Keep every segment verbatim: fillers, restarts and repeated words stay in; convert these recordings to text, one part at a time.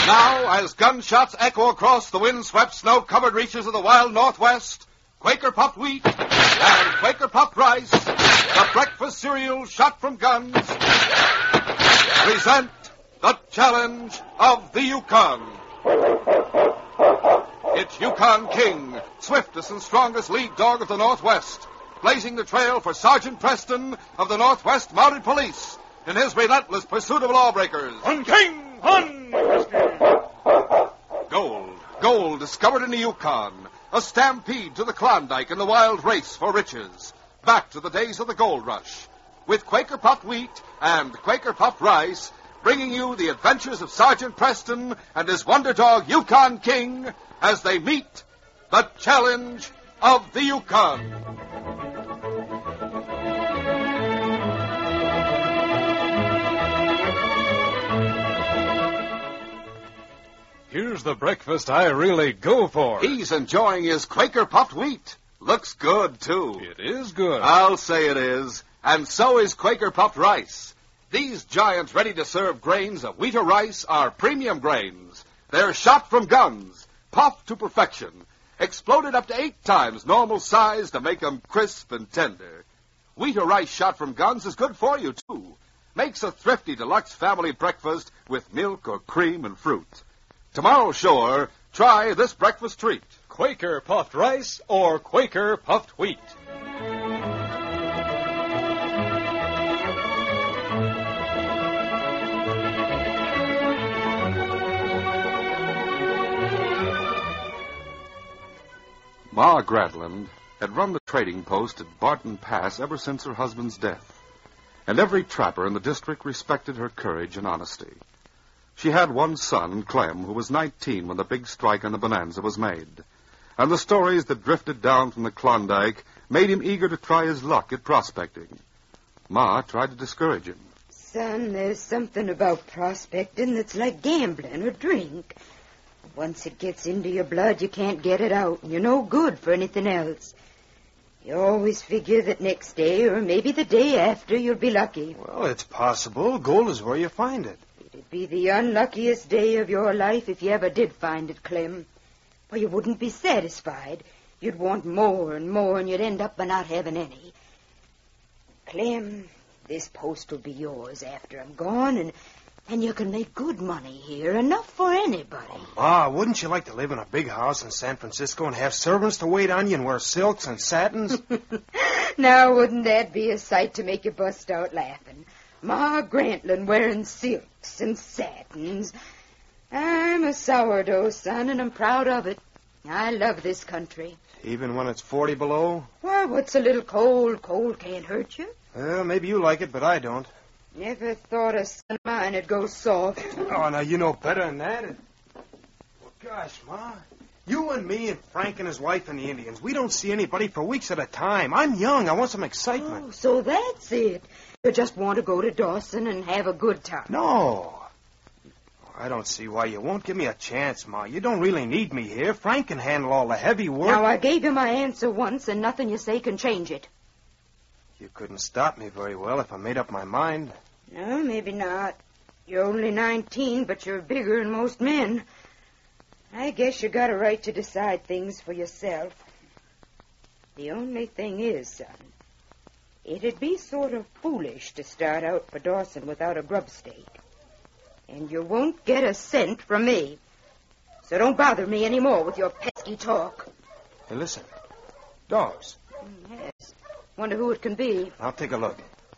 Now, as gunshots echo across the wind-swept, snow-covered reaches of the wild Northwest, Quaker Puffed Wheat and Quaker Puffed Rice, the breakfast cereal shot from guns, present the challenge of the Yukon. It's Yukon King, swiftest and strongest lead dog of the Northwest, blazing the trail for Sergeant Preston of the Northwest Mounted Police in his relentless pursuit of lawbreakers. On King! On! Gold. Gold discovered in the Yukon. A stampede to the Klondike and the wild race for riches. Back to the days of the gold rush. With Quaker Puffed Wheat and Quaker Puffed Rice, bringing you the adventures of Sergeant Preston and his wonder dog Yukon King as they meet the challenge of the Yukon. Here's the breakfast I really go for. He's enjoying his Quaker Puffed Wheat. Looks good, too. It is good. I'll say it is. And so is Quaker Puffed Rice. These giant ready-to-serve grains of wheat or rice are premium grains. They're shot from guns, puffed to perfection, exploded up to eight times normal size to make them crisp and tender. Wheat or rice shot from guns is good for you, too. Makes a thrifty deluxe family breakfast with milk or cream and fruit. Tomorrow, sure, try this breakfast treat. Quaker Puffed Rice or Quaker Puffed Wheat. Ma Gradland had run the trading post at Barton Pass ever since her husband's death, and every trapper in the district respected her courage and honesty. She had one son, Clem, who was nineteen when the big strike on the Bonanza was made. And the stories that drifted down from the Klondike made him eager to try his luck at prospecting. Ma tried to discourage him. Son, there's something about prospecting that's like gambling or drink. Once it gets into your blood, you can't get it out, and you're no good for anything else. You always figure that next day, or maybe the day after, you'll be lucky. Well, it's possible. Gold is where you find it. It'd be the unluckiest day of your life if you ever did find it, Clem. Well, you wouldn't be satisfied. You'd want more and more, and you'd end up by not having any. Clem, this post will be yours after I'm gone, and, and you can make good money here, enough for anybody. Oh, Ma, wouldn't you like to live in a big house in San Francisco and have servants to wait on you and wear silks and satins? Now, wouldn't that be a sight to make you bust out laughing? Ma Grantland wearing silks and satins. I'm a sourdough, son, and I'm proud of it. I love this country. Even when it's forty below? Why, what's a little cold? Cold can't hurt you. Well, maybe you like it, but I don't. Never thought a son of mine would go soft. Oh, now, you know better than that. Well, gosh, Ma, you and me and Frank and his wife and the Indians, we don't see anybody for weeks at a time. I'm young. I want some excitement. Oh, so that's it. You just want to go to Dawson and have a good time. No. I don't see why you won't give me a chance, Ma. You don't really need me here. Frank can handle all the heavy work. Now, I gave you my answer once, and nothing you say can change it. You couldn't stop me very well if I made up my mind. No, maybe not. You're only nineteen, but you're bigger than most men. I guess you got a right to decide things for yourself. The only thing is, son, it'd be sort of foolish to start out for Dawson without a grub stake. And you won't get a cent from me. So don't bother me anymore with your pesky talk. Hey, listen. Dogs. Yes. Wonder who it can be. I'll take a look.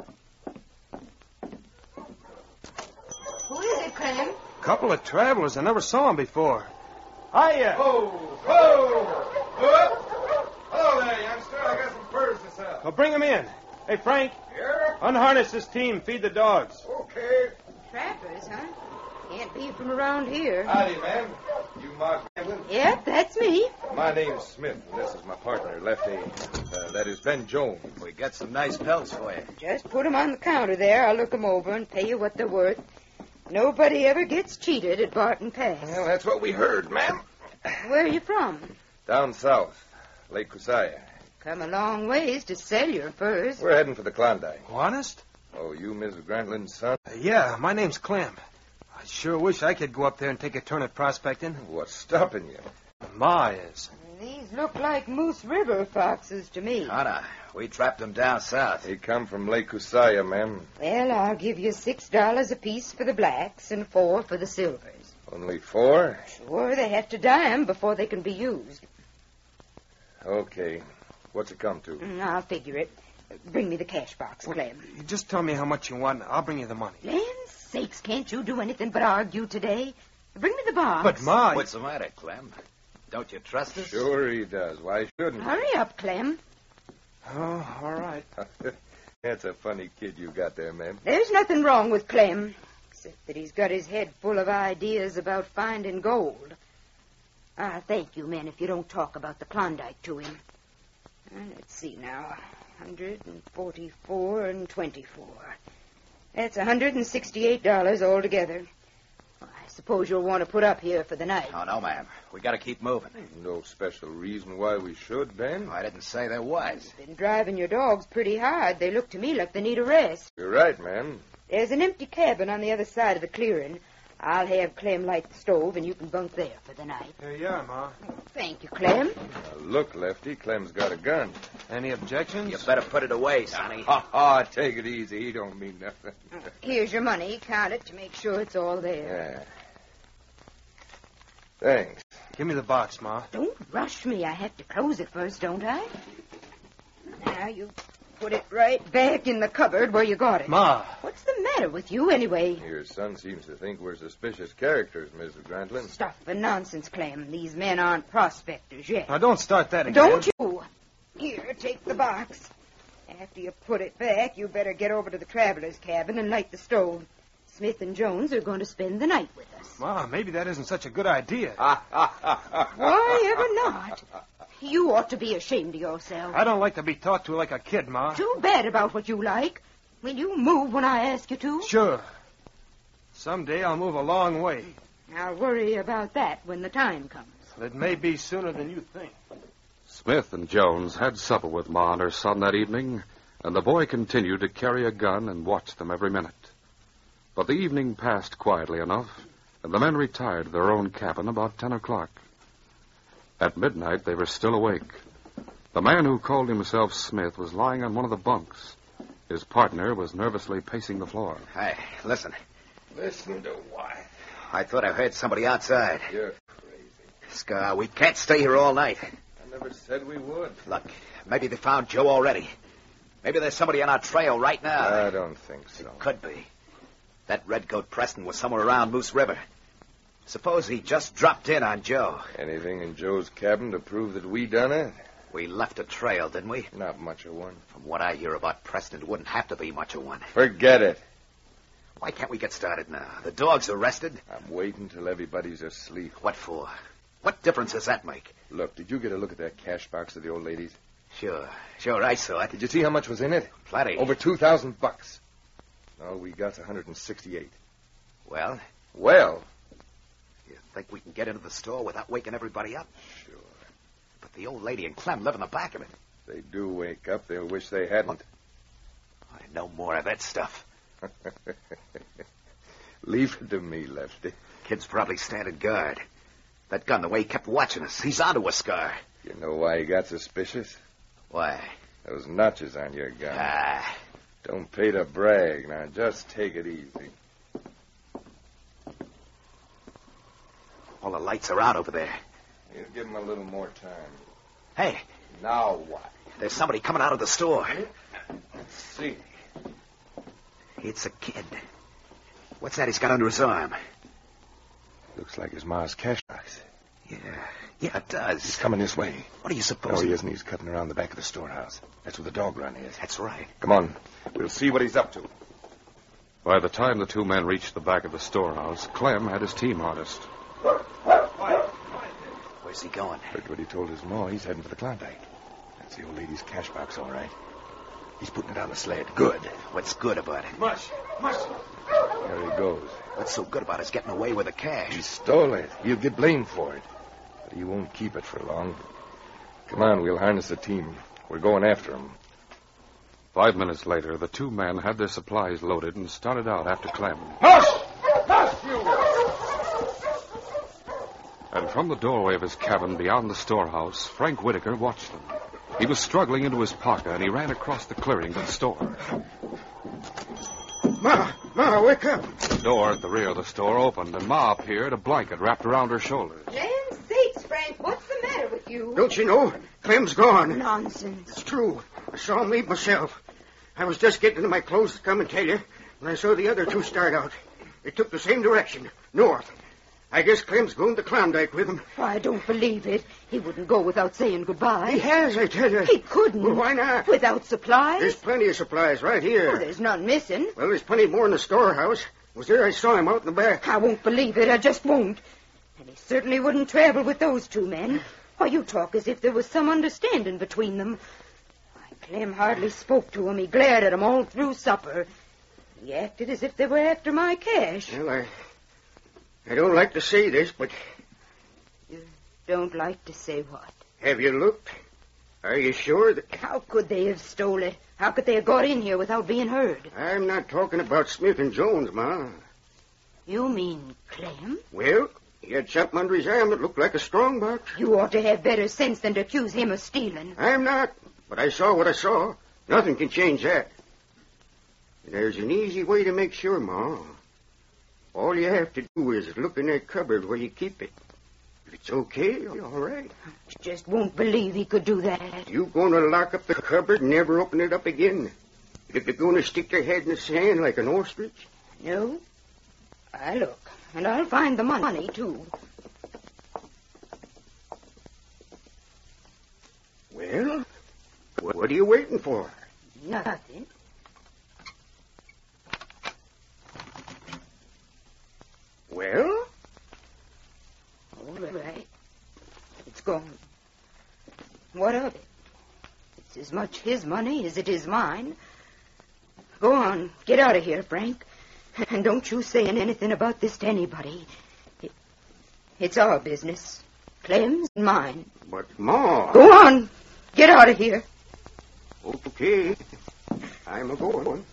Who is it, Clem? Couple of travelers. I never saw them before. Hiya. Ho, ho, ho. Hello there, youngster. I got some furs to sell. Well, bring them in. Hey, Frank. Here? Unharness this team. Feed the dogs. Okay. Trappers, huh? Can't be from around here. Howdy, ma'am. You Mark Hamlin? Yep, that's me. My name's Smith, and this is my partner, Lefty. Uh, that is Ben Jones. We got some nice pelts for you. Just put 'em on the counter there. I'll look 'em over and pay you what they're worth. Nobody ever gets cheated at Barton Pass. Well, that's what we heard, ma'am. Where are you from? Down south, Lake Kusaya. Come a long ways to sell your furs. We're heading for the Klondike. Honest? Oh, you Missus Grantland's son? Uh, yeah, my name's Clem. sure wish I could go up there and take a turn at prospecting. What's stopping you? Ma is. These look like Moose River foxes to me. Anna, we trapped them down south. He come from Lake Kusaya, ma'am. Well, I'll give you six dollars apiece for the blacks and four for the silvers. Only four? Sure, they have to dye 'em before they can be used. Okay. What's it come to? Mm, I'll figure it. Bring me the cash box, Clem. You just tell me how much you want, and I'll bring you the money. Land's sakes, can't you do anything but argue today? Bring me the box. But, Ma... What's the matter, Clem? Don't you trust us? Sure he does. Why shouldn't he? Hurry up, Clem. Oh, all right. That's a funny kid you got there, ma'am. There's nothing wrong with Clem, except that he's got his head full of ideas about finding gold. Ah, thank you, men, if you don't talk about the Klondike to him. Uh, let's see now. one hundred forty-four and twenty-four. That's one hundred sixty-eight dollars altogether. Well, I suppose you'll want to put up here for the night. Oh, no, ma'am. We got to keep moving. No special reason why we should, Ben. I didn't say there was. Been driving your dogs pretty hard. They look to me like they need a rest. You're right, ma'am. There's an empty cabin on the other side of the clearing. I'll have Clem light the stove, and you can bunk there for the night. Here you are, Ma. Thank you, Clem. Now, look, Lefty, Clem's got a gun. Any objections? You better put it away, Sonny. Ha ha, take it easy. He don't mean nothing. Here's your money. Count it to make sure it's all there. Yeah. Thanks. Give me the box, Ma. Don't rush me. I have to close it first, don't I? Now, you put it right back in the cupboard where you got it. Ma. What's the matter with you, anyway? Your son seems to think we're suspicious characters, Missus Grantlin. Stuff and nonsense, Clem. These men aren't prospectors yet. Now, don't start that again. Don't you? Here, take the box. After you put it back, you better get over to the traveler's cabin and light the stove. Smith and Jones are going to spend the night with us. Ma, maybe that isn't such a good idea. Why ever not? You ought to be ashamed of yourself. I don't like to be talked to like a kid, Ma. Too bad about what you like. Will you move when I ask you to? Sure. Someday I'll move a long way. I'll worry about that when the time comes. It may be sooner than you think. Smith and Jones had supper with Ma and her son that evening, and the boy continued to carry a gun and watch them every minute. But the evening passed quietly enough, and the men retired to their own cabin about ten o'clock. At midnight, they were still awake. The man who called himself Smith was lying on one of the bunks. His partner was nervously pacing the floor. Hey, listen. Listen to what? I thought I heard somebody outside. You're crazy. Scar, we can't stay here all night. I never said we would. Look, maybe they found Joe already. Maybe there's somebody on our trail right now. I don't think so. Could be. That redcoat Preston was somewhere around Moose River. Suppose he just dropped in on Joe. Anything in Joe's cabin to prove that we done it? We left a trail, didn't we? Not much of one. From what I hear about Preston, it wouldn't have to be much of one. Forget it. Why can't we get started now? The dog's arrested. I'm waiting till everybody's asleep. What for? What difference does that make? Look, did you get a look at that cash box of the old lady's? Sure. Sure, I saw it. Did you see how much was in it? Plenty. Over two thousand bucks. All we got's one hundred sixty-eight. Well? Well? You think we can get into the store without waking everybody up? Sure. But the old lady and Clem live in the back of it. If they do wake up, they'll wish they hadn't. I know more of that stuff. Leave it to me, Lefty. Kid's probably standing guard. That gun, the way he kept watching us, he's onto us, Scar. You know why he got suspicious? Why? Those notches on your gun. Ah. Don't pay to brag. Now, just take it easy. All the lights are out over there. You give him a little more time. Hey, Now what? there's somebody coming out of the store. Let's see. It's a kid. What's that he's got under his arm? Looks like his ma's cash box. Yeah, yeah, it does. He's coming this way. What do you No, suppose? he isn't. He's cutting around the back of the storehouse. That's where the dog run is. That's right. Come on. We'll see what he's up to. By the time the two men reached the back of the storehouse, Clem had his team harnessed. Where's he going? Heard what he told his ma. He's heading for the Klondike. That's the old lady's cash box, all right. He's putting it on the sled. Good. What's good about it? Mush, mush. There he goes. What's so good about his getting away with the cash? He stole it. He'll get blamed for it. But he won't keep it for long. Come on, we'll harness the team. We're going after him. Five minutes later, the two men had their supplies loaded and started out after Clem. Hush! Hush, you! And from the doorway of his cabin beyond the storehouse, Frank Whitaker watched them. He was struggling into his parka, and he ran across the clearing to the store. Ma, Ma, wake up. The door at the rear of the store opened, and Ma appeared, a blanket wrapped around her shoulders. Land sakes, Frank, what's the matter with you? Don't you know? Clem's gone. Nonsense. It's true. I saw him leave myself. I was just getting into my clothes to come and tell you when I saw the other two start out. They took the same direction, north. I guess Clem's going to Klondike with him. I don't believe it. He wouldn't go without saying goodbye. He has, I tell you. He couldn't. Well, why not? Without supplies? There's plenty of supplies right here. Oh, there's none missing. Well, there's plenty more in the storehouse. It was there I saw him out in the back. I won't believe it. I just won't. And he certainly wouldn't travel with those two men. Why, you talk as if there was some understanding between them. Why, Clem hardly spoke to him. He glared at him all through supper. He acted as if they were after my cash. Well, I... I don't like to say this, but... You don't like to say what? Have you looked? Are you sure that... How could they have stole it? How could they have got in here without being heard? I'm not talking about Smith and Jones, Ma. You mean Clem? Well, he had something under his arm that looked like a strong box. You ought to have better sense than to accuse him of stealing. I'm not, but I saw what I saw. Nothing can change that. There's an easy way to make sure, Ma. All you have to do is look in that cupboard where you keep it. If it's okay, all right. You just won't believe he could do that. You going to lock up the cupboard and never open it up again? If you're going to stick your head in the sand like an ostrich? No. I look, and I'll find the money, too. Well, what are you waiting for? Nothing. Well? All right. It's gone. What of it? It's as much his money as it is mine. Go on. Get out of here, Frank. And don't you say anything about this to anybody. It, it's our business. Clem's and mine. But, Ma... Go on. Get out of here. Okay. I'm a-going.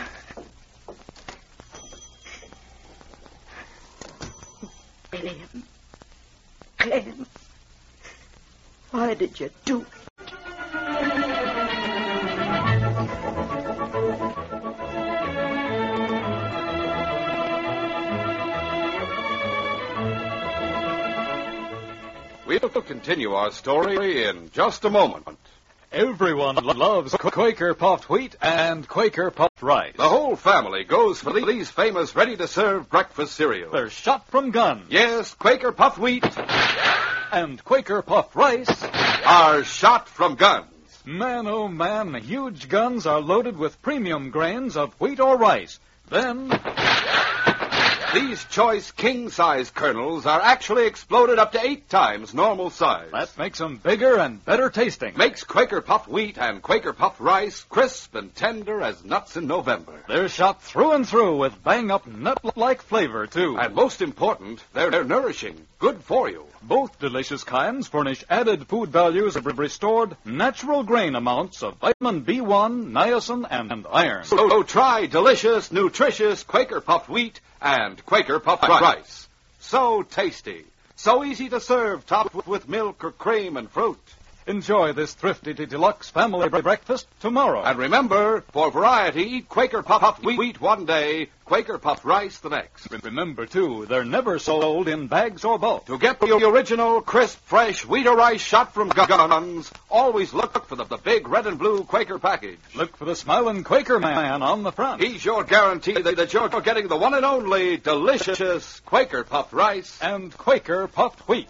Clem. Clem. Why did you do it? We'll continue our story in just a moment. Everyone loves Quaker puffed wheat and Quaker puffed rice. The whole family goes for these famous ready-to-serve breakfast cereals. They're shot from guns. Yes, Quaker puffed wheat And Quaker puffed rice are shot from guns. Man, oh man, huge guns are loaded with premium grains of wheat or rice. Then... These choice king-size kernels are actually exploded up to eight times normal size. that makes them bigger and better tasting. Makes Quaker puffed wheat and Quaker puffed rice crisp and tender as nuts in November. They're shot through and through with bang-up nut-like flavor, too. And most important, they're, they're nourishing, good for you. Both delicious kinds furnish added food values of restored natural grain amounts of vitamin B one, niacin, and, and iron. So, so try delicious, nutritious Quaker puffed wheat and Quaker puffed rice. So tasty, so easy to serve, topped with, with milk or cream and fruit. Enjoy this thrifty deluxe family breakfast tomorrow. And remember, for variety, eat Quaker puffed wheat one day, Quaker puffed rice the next. Remember, too, they're never sold in bags or bulk. To get the original, crisp, fresh wheat or rice shot from guns, always look for the, the big red and blue Quaker package. Look for the smiling Quaker man on the front. He's your guarantee that, that you're getting the one and only delicious Quaker puffed rice and Quaker puffed wheat.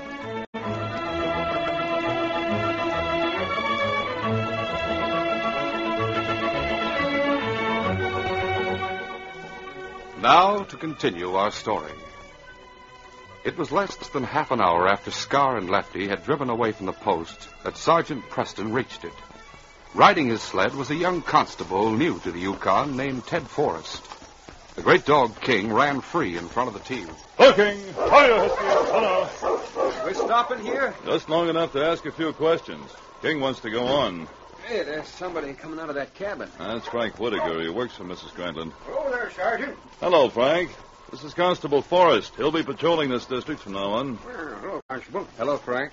Now to continue our story. It was less than half an hour after Scar and Lefty had driven away from the post that Sergeant Preston reached it. Riding his sled was a young constable new to the Yukon named Ted Forrest. The great dog King ran free in front of the team. Looking! Hello! We're stopping here? Just long enough to ask a few questions. King wants to go on. Hey, there's somebody coming out of that cabin. That's Frank Whitaker. He works for Missus Grantland. Hello there, Sergeant. Hello, Frank. This is Constable Forrest. He'll be patrolling this district from now on. Well, Constable. Hello, Frank.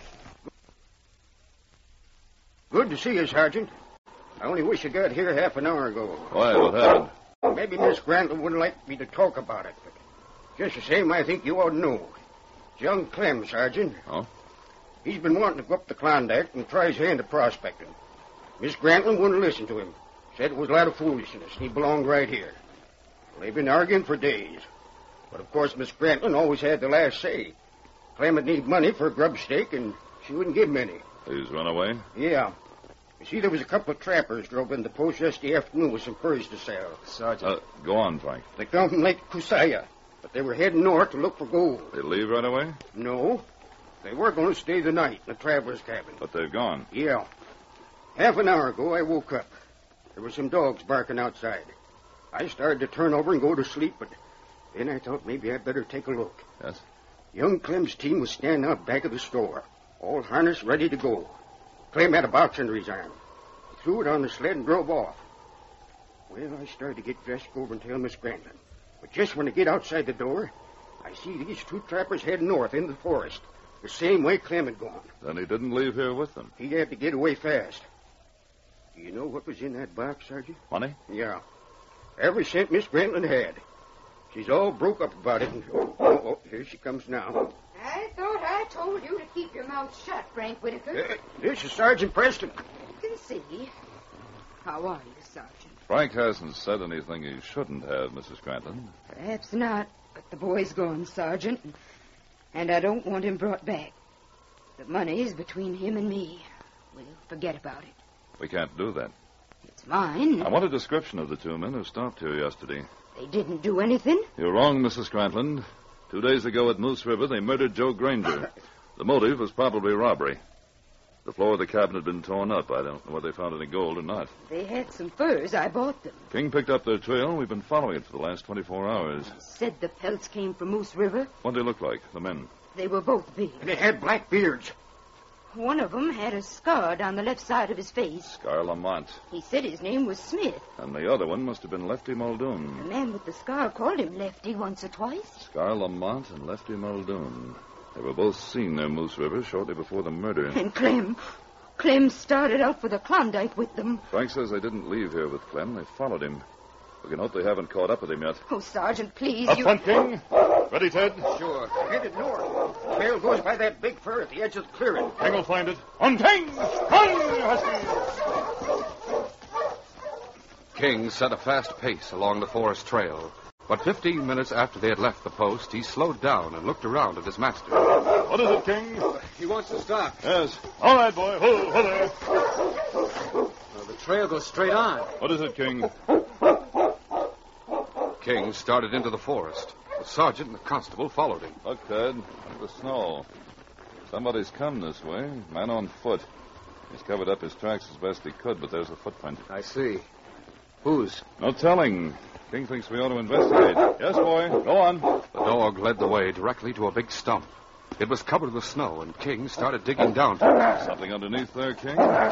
Good to see you, Sergeant. I only wish you got here half an hour ago. Why, what happened? Maybe Miss Grantlin wouldn't like me to talk about it, but just the same, I think you ought to know. It's young Clem, Sergeant. Oh? He's been wanting to go up the Klondike and try his hand at prospecting. Miss Grantlin wouldn't listen to him. Said it was a lot of foolishness, and he belonged right here. Well, they've been arguing for days. But, of course, Miss Grantlin always had the last say. Clem would need money for a grub stake, and she wouldn't give him any. He's run away? Yeah. You see, there was a couple of trappers drove in the post yesterday afternoon with some furs to sell. Sergeant. Uh, go on, Frank. They come from Lake Kusaya, but they were heading north to look for gold. They leave right away? No. They were going to stay the night in the traveler's cabin. But they've gone. Yeah. Half an hour ago, I woke up. There were some dogs barking outside. I started to turn over and go to sleep, but then I thought maybe I'd better take a look. Yes? Young Clem's team was standing out back of the store, all harnessed, ready to go. Clem had a box under his arm. He threw it on the sled and drove off. Well, I started to get dressed to go over and tell Miss Grantlin. But just when I get outside the door, I see these two trappers heading north into the forest, the same way Clem had gone. Then he didn't leave here with them. He had to get away fast. Do you know what was in that box, Sergeant? Money? Yeah. Every cent Miss Grantlin had. She's all broke up about it. And, oh, oh, oh, here she comes now. I thought I told you to keep your mouth shut, Frank Whitaker. Uh, this is Sergeant Preston. You can see. How are you, Sergeant? Frank hasn't said anything he shouldn't have, Missus Grantlin. Perhaps not, but the boy's gone, Sergeant, and, and I don't want him brought back. The money's between him and me. We'll forget about it. We can't do that. It's mine. I want a description of the two men who stopped here yesterday. They didn't do anything. You're wrong, Missus Grantlin. Two days ago at Moose River, they murdered Joe Granger. The motive was probably robbery. The floor of the cabin had been torn up. I don't know whether they found any gold or not. They had some furs. I bought them. King picked up their trail, and we've been following it for the last twenty-four hours. Said the pelts came from Moose River. What did they look like, the men? They were both big. And they had black beards. One of them had a scar down the left side of his face. Scar Lamont. He said his name was Smith. And the other one must have been Lefty Muldoon. The man with the scar called him Lefty once or twice. Scar Lamont and Lefty Muldoon. They were both seen near Moose River shortly before the murder. And Clem. Clem started out for the Klondike with them. Frank says they didn't leave here with Clem. They followed him. We can hope they haven't caught up with him yet. Oh, Sergeant, please, Up you... front, King. Ready, Ted? Sure. Headed north. Trail goes by that big fir at the edge of the clearing. King will find it. On King! Run, Husky! King set a fast pace along the forest trail. But fifteen minutes after they had left the post, he slowed down and looked around at his master. What is it, King? He wants to stop. Yes. All right, boy. Hold, hold there. Well, the trail goes straight on. What is it, King? King started into the forest. The sergeant and the constable followed him. Look, Ted. The snow. Somebody's come this way. Man on foot. He's covered up his tracks as best he could, but there's a footprint. I see. Whose? No telling. King thinks we ought to investigate. Yes, boy. Go on. The dog led the way directly to a big stump. It was covered with snow, and King started digging down for it. Something underneath there, King?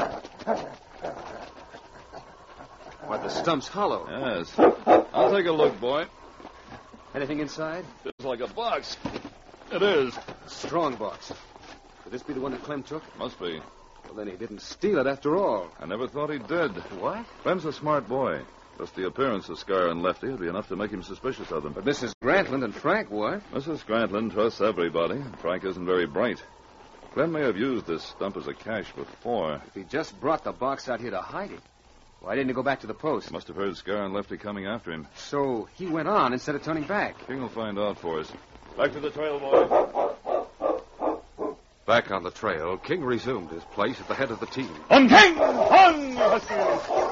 Why, the stump's hollow. Yes. I'll take a look, boy. Anything inside? It's like a box. It is. A strong box. Could this be the one that Clem took? Must be. Well, then he didn't steal it after all. I never thought he did. What? Clem's a smart boy. Just the appearance of Scar and Lefty would be enough to make him suspicious of them. But Missus Grantlin and Frank weren't. Missus Grantlin trusts everybody. Frank isn't very bright. Clem may have used this stump as a cache before. If he just brought the box out here to hide it, why didn't he go back to the post? Must have heard Scar and Lefty coming after him. So he went on instead of turning back. King will find out for us. Back to the trail, boy. Back on the trail, King resumed his place at the head of the team. On King! On, you Huskies!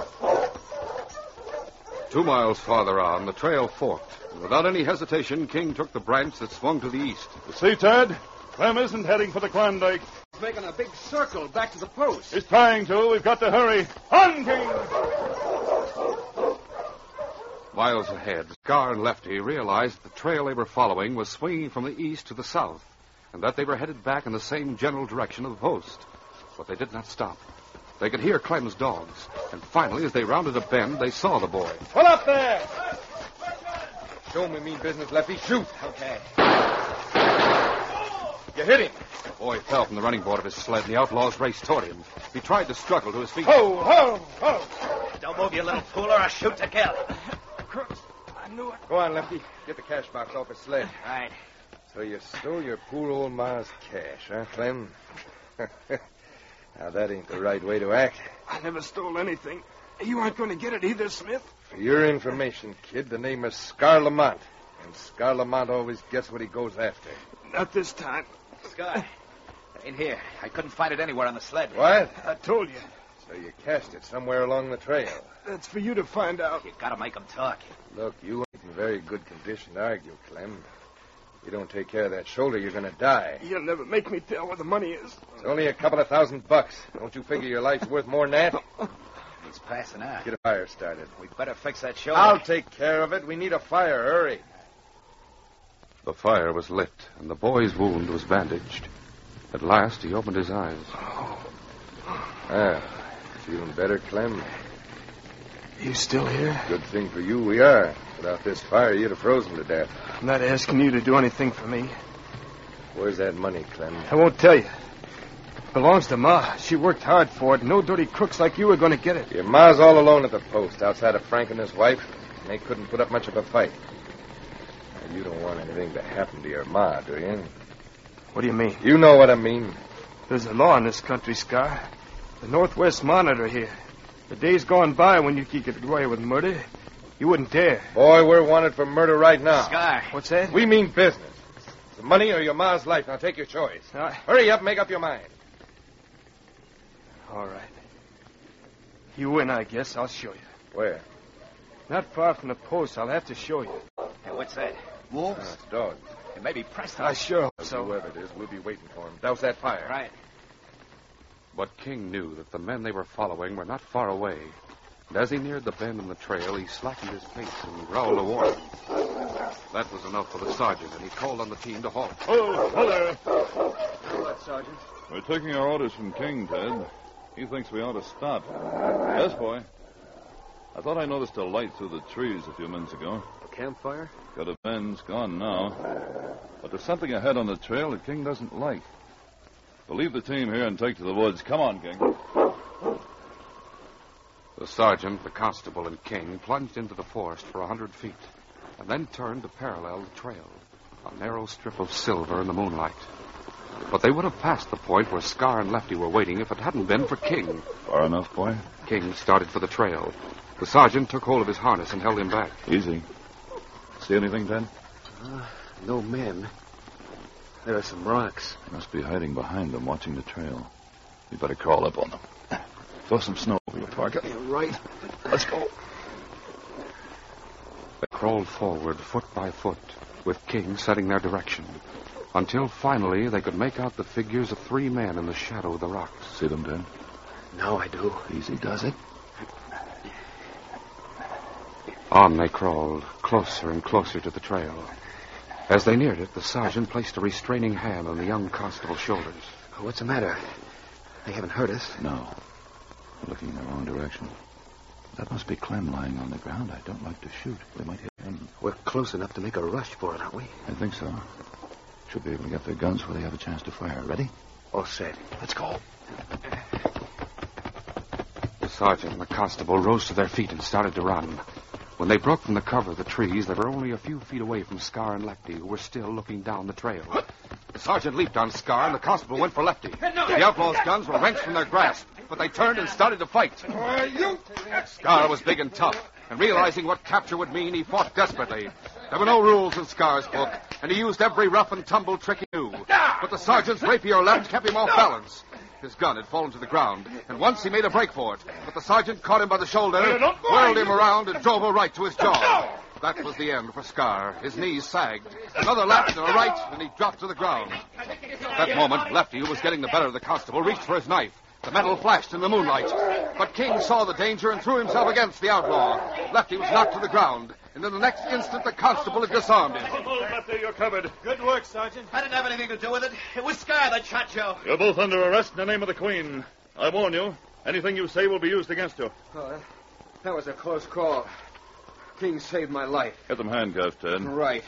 Two miles farther on, the trail forked. And without any hesitation, King took the branch that swung to the east. You see, Ted? Clem isn't heading for the Klondike. He's making a big circle back to the post. He's trying to. We've got to hurry. On, King! Miles ahead, Scar and Lefty realized the trail they were following was swinging from the east to the south, and that they were headed back in the same general direction of the post. But they did not stop. They could hear Clem's dogs, and finally, as they rounded a bend, they saw the boy. Pull up there! Show me mean business, Lefty. Shoot. Okay. You You hit him. The boy fell from the running board of his sled, and the outlaws raced toward him. He tried to struggle to his feet. Ho, ho, ho. Don't move, you little fool, or I'll shoot to kill. Crooks, I knew it. Go on, Lefty. Get the cash box off his sled. Right. So you stole your poor old ma's cash, huh, Clem? Now, that ain't the right way to act. I never stole anything. You aren't going to get it either, Smith. For your information, kid, the name is Scar Lamont. And Scar Lamont always gets what he goes after. Not this time. Sky. In here. I couldn't find it anywhere on the sled. What? I told you. So you cached it somewhere along the trail. That's for you to find out. You gotta make 'em talk. Look, you ain't in very good condition to argue, Clem. If you don't take care of that shoulder, you're going to die. You'll never make me tell where the money is. It's only a couple of thousand bucks. Don't you figure your life's worth more than that? It's passing out. Get a fire started. We'd better fix that shoulder. I'll take care of it. We need a fire. Hurry. The fire was lit, and the boy's wound was bandaged. At last, he opened his eyes. Ah, feeling better, Clem? You still here? Good thing for you we are. Without this fire, you'd have frozen to death. I'm not asking you to do anything for me. Where's that money, Clem? I won't tell you. It belongs to Ma. She worked hard for it. No dirty crooks like you are going to get it. Your ma's all alone at the post, outside of Frank and his wife. And they couldn't put up much of a fight. And you don't want anything to happen to your ma, do you? What do you mean? You know what I mean. There's a law in this country, Scar. The Northwest Monitor here. The days gone by when you could get away with murder. You wouldn't dare. Boy, we're wanted for murder right now. Sky. What's that? We mean business. The money or your ma's life. Now take your choice. I... Hurry up, make up your mind. All right. You win, I guess. I'll show you. Where? Not far from the post. I'll have to show you. Hey, what's that? Wolves? Oh, it's dogs. It may be Preston. I sure hope So so. whoever it is, we'll be waiting for him. Douse that fire. Right. But King knew that the men they were following were not far away. And as he neared the bend in the trail, he slackened his pace and growled a warning. That was enough for the sergeant, and he called on the team to halt. Oh, hello. What, Sergeant? We're taking our orders from King, Ted. He thinks we ought to stop. Yes, boy. I thought I noticed a light through the trees a few minutes ago. A campfire? Got a bend, it's gone now. But there's something ahead on the trail that King doesn't like. We'll leave the team here and take to the woods. Come on, King. The sergeant, the constable, and King plunged into the forest for a hundred feet, and then turned to parallel the trail, a narrow strip of silver in the moonlight. But they would have passed the point where Scar and Lefty were waiting if it hadn't been for King. Far enough, boy? King started for the trail. The sergeant took hold of his harness and held him back. Easy. See anything, Ted? Uh, no men. There are some rocks. They must be hiding behind them, watching the trail. We better crawl up on them. Throw some snow over your Parker. You're right. Let's go. They crawled forward, foot by foot, with King setting their direction, until finally they could make out the figures of three men in the shadow of the rocks. See them, Ted? Now I do. Easy does it. On they crawled, closer and closer to the trail. As they neared it, the sergeant placed a restraining hand on the young constable's shoulders. What's the matter? They haven't hurt us. No. We're looking in the wrong direction. That must be Clem lying on the ground. I don't like to shoot. We might hit him. We're close enough to make a rush for it, aren't we? I think so. Should be able to get their guns before they have a chance to fire. Ready? All set. Let's go. The sergeant and the constable rose to their feet and started to run. When they broke from the cover of the trees, they were only a few feet away from Scar and Lefty, who were still looking down the trail. The sergeant leaped on Scar, and the constable went for Lefty. The outlaws' guns were wrenched from their grasp, but they turned and started to fight. Scar was big and tough, and realizing what capture would mean, he fought desperately. There were no rules in Scar's book, and he used every rough and tumble trick he knew. But the sergeant's rapier left kept him off balance. His gun had fallen to the ground, and once he made a break for it. But the sergeant caught him by the shoulder, whirled him around, and drove a right to his jaw. That was the end for Scar. His knees sagged. Another left and a right, and he dropped to the ground. At that moment, Lefty, who was getting the better of the constable, reached for his knife. The metal flashed in the moonlight. But King saw the danger and threw himself against the outlaw. Lefty was knocked to the ground, and in the next instant, the constable had disarmed him. Lefty, you're covered. Good work, Sergeant. I didn't have anything to do with it. It was Scar that shot Joe. You're both under arrest in the name of the Queen. I warn you, anything you say will be used against you. Oh, that was a close call. King saved my life. Get them handcuffed, Ted. Right.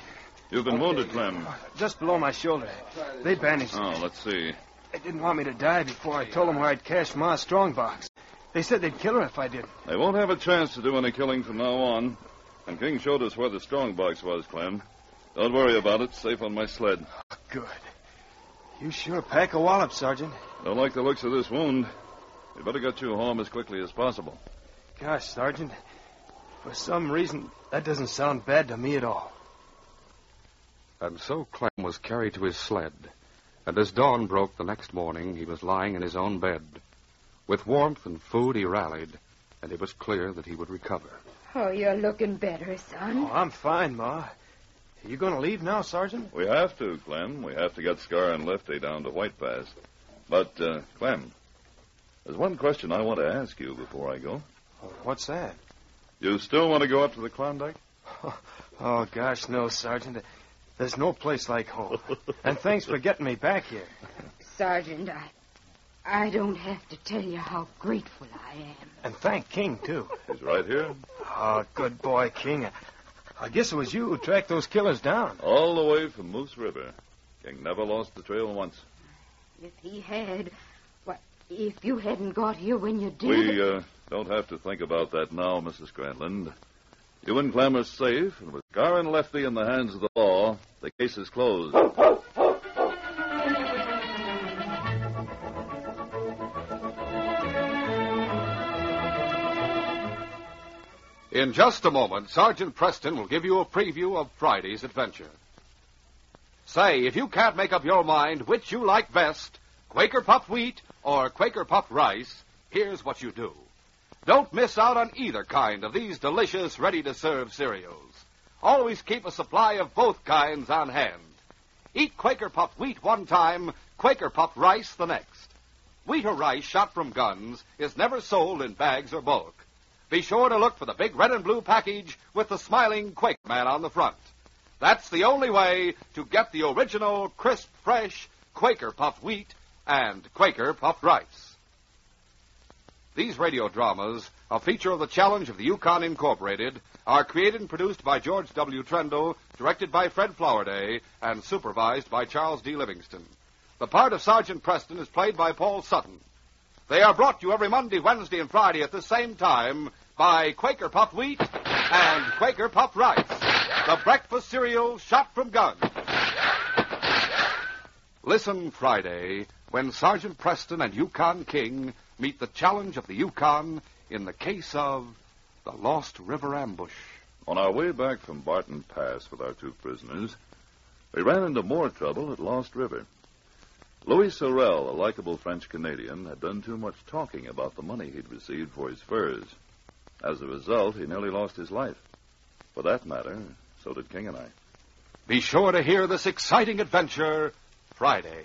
You've been wounded, Clem. Just below my shoulder. They bandaged me. Oh, let's see. They didn't want me to die before I told them where I'd cache Ma's strongbox. They said they'd kill her if I didn't. They won't have a chance to do any killing from now on. And King showed us where the strongbox was, Clem. Don't worry about it. Safe on my sled. Oh, good. You sure pack a wallop, Sergeant. Don't like the looks of this wound. We better get you home as quickly as possible. Gosh, Sergeant, for some reason, that doesn't sound bad to me at all. And so Clem was carried to his sled, and as dawn broke the next morning, he was lying in his own bed. With warmth and food, he rallied, and it was clear that he would recover. Oh, you're looking better, son. Oh, I'm fine, Ma. Are you going to leave now, Sergeant? We have to, Clem. We have to get Scar and Lefty down to White Pass. But, uh, Clem, there's one question I want to ask you before I go. Oh, what's that? You still want to go up to the Klondike? Oh, oh, gosh, no, Sergeant. There's no place like home. And thanks for getting me back here. Sergeant, I... I don't have to tell you how grateful I am. And thank King, too. He's right here. Oh, good boy, King. I guess it was you who tracked those killers down. All the way from Moose River. King never lost the trail once. If he had... What, if you hadn't got here when you did... We uh, don't have to think about that now, Missus Grantland. You and Clem are safe, and with Scar and Lefty in the hands of the law, the case is closed. In just a moment, Sergeant Preston will give you a preview of Friday's adventure. Say, if you can't make up your mind which you like best, Quaker puffed wheat or Quaker puffed rice, here's what you do. Don't miss out on either kind of these delicious, ready-to-serve cereals. Always keep a supply of both kinds on hand. Eat Quaker puffed wheat one time, Quaker puffed rice the next. Wheat or rice shot from guns is never sold in bags or bulk. Be sure to look for the big red and blue package with the smiling Quaker man on the front. That's the only way to get the original, crisp, fresh Quaker puffed wheat and Quaker puffed rice. These radio dramas, a feature of the Challenge of the Yukon Incorporated, are created and produced by George W. Trendle, directed by Fred Flowerday, and supervised by Charles D. Livingston. The part of Sergeant Preston is played by Paul Sutton. They are brought to you every Monday, Wednesday, and Friday at the same time by Quaker puffed wheat and Quaker puffed rice, the breakfast cereal shot from guns. Listen Friday when Sergeant Preston and Yukon King meet the challenge of the Yukon in the case of the Lost River Ambush. On our way back from Barton Pass with our two prisoners, we ran into more trouble at Lost River. Louis Sorel, a likable French-Canadian, had done too much talking about the money he'd received for his furs. As a result, he nearly lost his life. For that matter, so did King and I. Be sure to hear this exciting adventure Friday.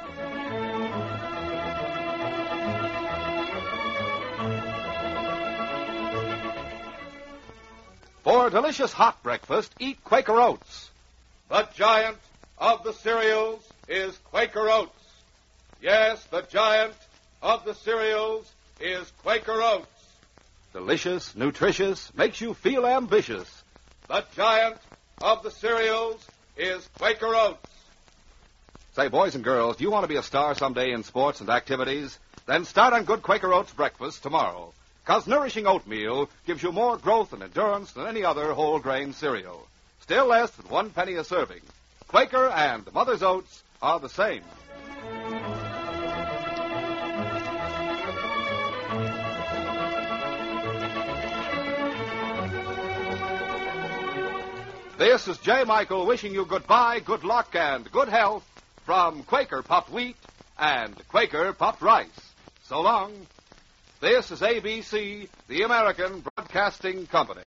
For a delicious hot breakfast, eat Quaker Oats. The giant of the cereals is Quaker Oats. Yes, the giant of the cereals is Quaker Oats. Delicious, nutritious, makes you feel ambitious. The giant of the cereals is Quaker Oats. Say, boys and girls, do you want to be a star someday in sports and activities? Then start on good Quaker Oats breakfast tomorrow. Because nourishing oatmeal gives you more growth and endurance than any other whole grain cereal. Still less than one penny a serving. Quaker and Mother's Oats are the same. This is J. Michael wishing you goodbye, good luck, and good health from Quaker puffed wheat and Quaker puffed rice. So long. This is A B C, the American Broadcasting Company.